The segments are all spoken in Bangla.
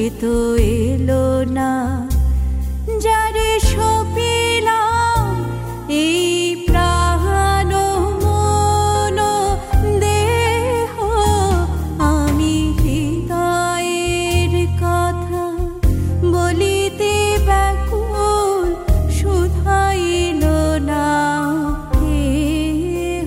সে তো এলো না। যারে সপিলাম এই প্রাণ মন দেহ, আমি হৃদয়ের কথা বলিতে ব্যাকুল, শুধাইল না কেহ।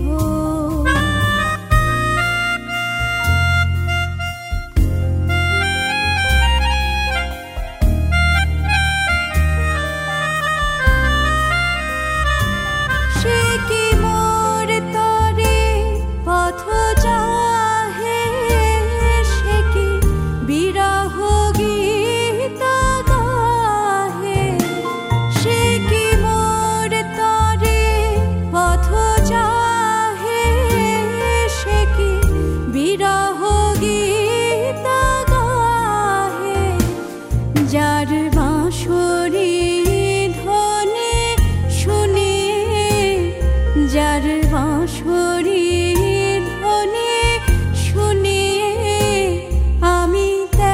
সে কি মোর তরে পথ চাহে, সে কি বিরহ গীত গাহে। সে কি মোর তরে পথ চাহে, সে কি বিরহ গীত গাহে। যার বাঁশরি ধ্বনি শুনিয়ে, যার বাঁশরি ধ্বনি শুনিয়ে আমি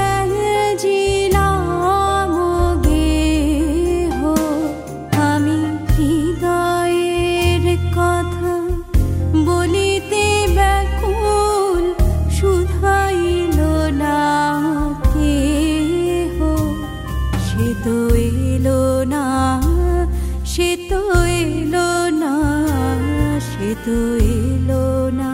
ত্যাজিলাম গেহ। আমি হৃদয়ের কথা বলিতে ব্যাকুল, শুধাইল না কেহ। সে তো এলো না, সে তো এলো না, সে তো এলো না।